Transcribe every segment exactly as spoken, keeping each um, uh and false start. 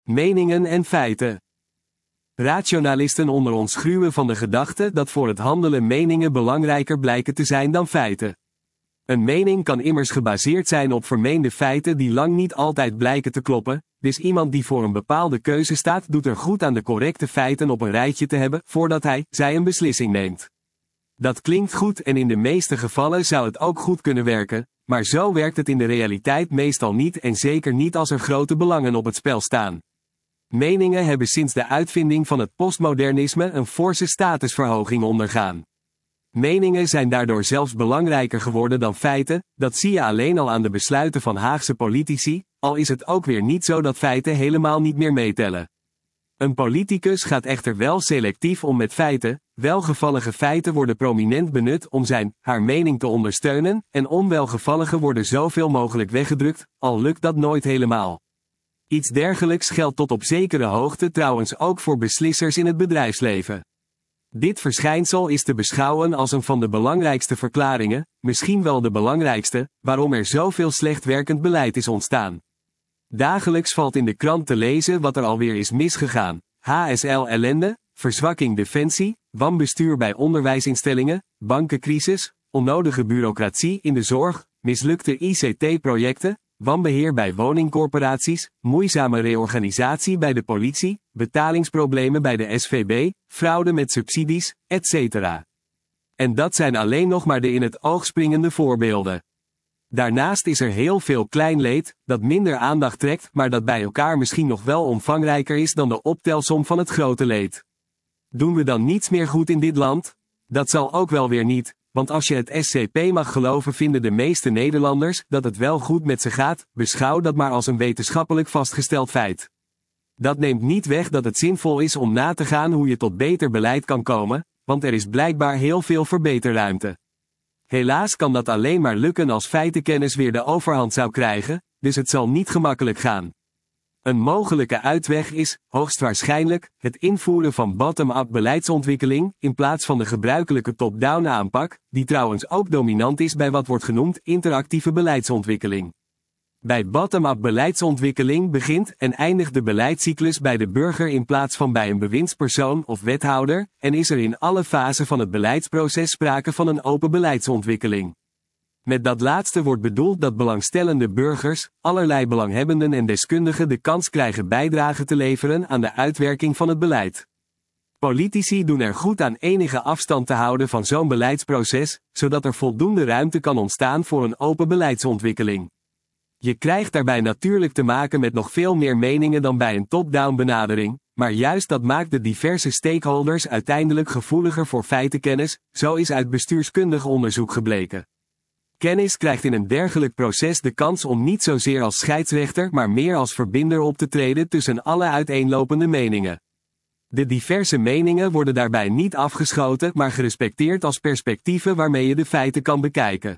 Meningen en feiten. Rationalisten onder ons gruwen van de gedachte dat voor het handelen meningen belangrijker blijken te zijn dan feiten. Een mening kan immers gebaseerd zijn op vermeende feiten die lang niet altijd blijken te kloppen, dus iemand die voor een bepaalde keuze staat doet er goed aan de correcte feiten op een rijtje te hebben voordat hij, zij een beslissing neemt. Dat klinkt goed en in de meeste gevallen zou het ook goed kunnen werken, maar zo werkt het in de realiteit meestal niet en zeker niet als er grote belangen op het spel staan. Meningen hebben sinds de uitvinding van het postmodernisme een forse statusverhoging ondergaan. Meningen zijn daardoor zelfs belangrijker geworden dan feiten, dat zie je alleen al aan de besluiten van Haagse politici, al is het ook weer niet zo dat feiten helemaal niet meer meetellen. Een politicus gaat echter wel selectief om met feiten, welgevallige feiten worden prominent benut om zijn, haar mening te ondersteunen, en onwelgevallige worden zoveel mogelijk weggedrukt, al lukt dat nooit helemaal. Iets dergelijks geldt tot op zekere hoogte trouwens ook voor beslissers in het bedrijfsleven. Dit verschijnsel is te beschouwen als een van de belangrijkste verklaringen, misschien wel de belangrijkste, waarom er zoveel slecht werkend beleid is ontstaan. Dagelijks valt in de krant te lezen wat er alweer is misgegaan. H S L-ellende, verzwakking defensie, wanbestuur bij onderwijsinstellingen, bankencrisis, onnodige bureaucratie in de zorg, mislukte I C T-projecten, wanbeheer bij woningcorporaties, moeizame reorganisatie bij de politie, betalingsproblemen bij de S V B, fraude met subsidies, et cetera. En dat zijn alleen nog maar de in het oog springende voorbeelden. Daarnaast is er heel veel klein leed, dat minder aandacht trekt, maar dat bij elkaar misschien nog wel omvangrijker is dan de optelsom van het grote leed. Doen we dan niets meer goed in dit land? Dat zal ook wel weer niet, want als je het S C P mag geloven vinden de meeste Nederlanders dat het wel goed met ze gaat, beschouw dat maar als een wetenschappelijk vastgesteld feit. Dat neemt niet weg dat het zinvol is om na te gaan hoe je tot beter beleid kan komen, want er is blijkbaar heel veel verbeterruimte. Helaas kan dat alleen maar lukken als feitenkennis weer de overhand zou krijgen, dus het zal niet gemakkelijk gaan. Een mogelijke uitweg is, hoogstwaarschijnlijk, het invoeren van bottom-up beleidsontwikkeling, in plaats van de gebruikelijke top-down aanpak, die trouwens ook dominant is bij wat wordt genoemd interactieve beleidsontwikkeling. Bij bottom-up beleidsontwikkeling begint en eindigt de beleidscyclus bij de burger in plaats van bij een bewindspersoon of wethouder, en is er in alle fasen van het beleidsproces sprake van een open beleidsontwikkeling. Met dat laatste wordt bedoeld dat belangstellende burgers, allerlei belanghebbenden en deskundigen de kans krijgen bijdrage te leveren aan de uitwerking van het beleid. Politici doen er goed aan enige afstand te houden van zo'n beleidsproces, zodat er voldoende ruimte kan ontstaan voor een open beleidsontwikkeling. Je krijgt daarbij natuurlijk te maken met nog veel meer meningen dan bij een top-down benadering, maar juist dat maakt de diverse stakeholders uiteindelijk gevoeliger voor feitenkennis, zo is uit bestuurskundig onderzoek gebleken. Kennis krijgt in een dergelijk proces de kans om niet zozeer als scheidsrechter maar meer als verbinder op te treden tussen alle uiteenlopende meningen. De diverse meningen worden daarbij niet afgeschoten maar gerespecteerd als perspectieven waarmee je de feiten kan bekijken.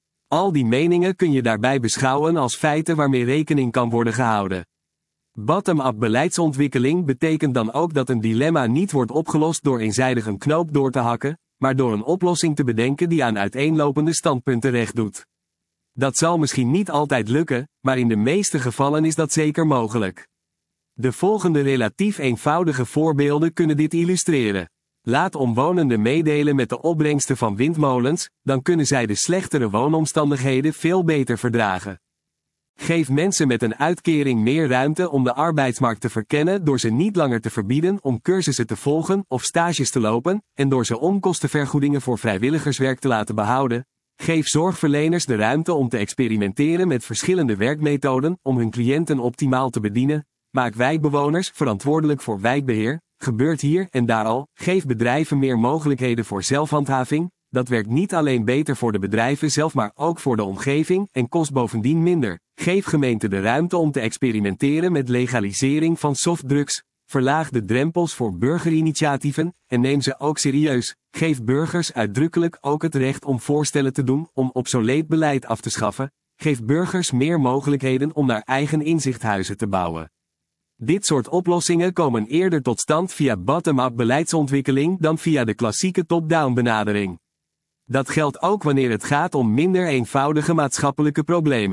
Al die meningen kun je daarbij beschouwen als feiten waarmee rekening kan worden gehouden. Bottom-up beleidsontwikkeling betekent dan ook dat een dilemma niet wordt opgelost door eenzijdig een knoop door te hakken, maar door een oplossing te bedenken die aan uiteenlopende standpunten recht doet. Dat zal misschien niet altijd lukken, maar in de meeste gevallen is dat zeker mogelijk. De volgende relatief eenvoudige voorbeelden kunnen dit illustreren. Laat omwonenden meedelen met de opbrengsten van windmolens, dan kunnen zij de slechtere woonomstandigheden veel beter verdragen. Geef mensen met een uitkering meer ruimte om de arbeidsmarkt te verkennen door ze niet langer te verbieden om cursussen te volgen of stages te lopen, en door ze onkostenvergoedingen voor vrijwilligerswerk te laten behouden. Geef zorgverleners de ruimte om te experimenteren met verschillende werkmethoden om hun cliënten optimaal te bedienen. Maak wijkbewoners verantwoordelijk voor wijkbeheer. Gebeurt hier en daar al, geef bedrijven meer mogelijkheden voor zelfhandhaving. Dat werkt niet alleen beter voor de bedrijven zelf maar ook voor de omgeving en kost bovendien minder. Geef gemeenten de ruimte om te experimenteren met legalisering van softdrugs. Verlaag de drempels voor burgerinitiatieven en neem ze ook serieus. Geef burgers uitdrukkelijk ook het recht om voorstellen te doen om obsoleet beleid af te schaffen. Geef burgers meer mogelijkheden om naar eigen inzichthuizen te bouwen. Dit soort oplossingen komen eerder tot stand via bottom-up beleidsontwikkeling dan via de klassieke top-down benadering. Dat geldt ook wanneer het gaat om minder eenvoudige maatschappelijke problemen.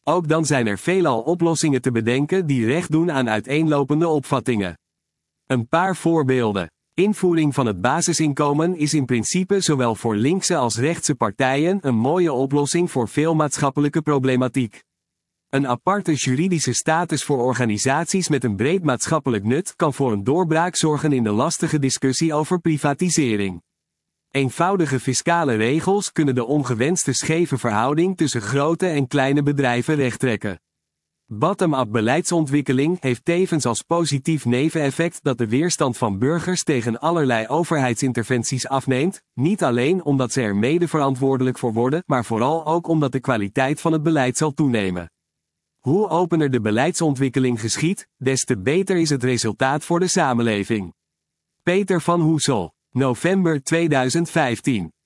Ook dan zijn er veelal oplossingen te bedenken die recht doen aan uiteenlopende opvattingen. Een paar voorbeelden. Invoering van het basisinkomen is in principe zowel voor linkse als rechtse partijen een mooie oplossing voor veel maatschappelijke problematiek. Een aparte juridische status voor organisaties met een breed maatschappelijk nut kan voor een doorbraak zorgen in de lastige discussie over privatisering. Eenvoudige fiscale regels kunnen de ongewenste scheve verhouding tussen grote en kleine bedrijven rechttrekken. Bottom-up beleidsontwikkeling heeft tevens als positief neveneffect dat de weerstand van burgers tegen allerlei overheidsinterventies afneemt, niet alleen omdat ze er mede verantwoordelijk voor worden, maar vooral ook omdat de kwaliteit van het beleid zal toenemen. Hoe opener de beleidsontwikkeling geschiet, des te beter is het resultaat voor de samenleving. Peter van Hoesel, november tweeduizend vijftien.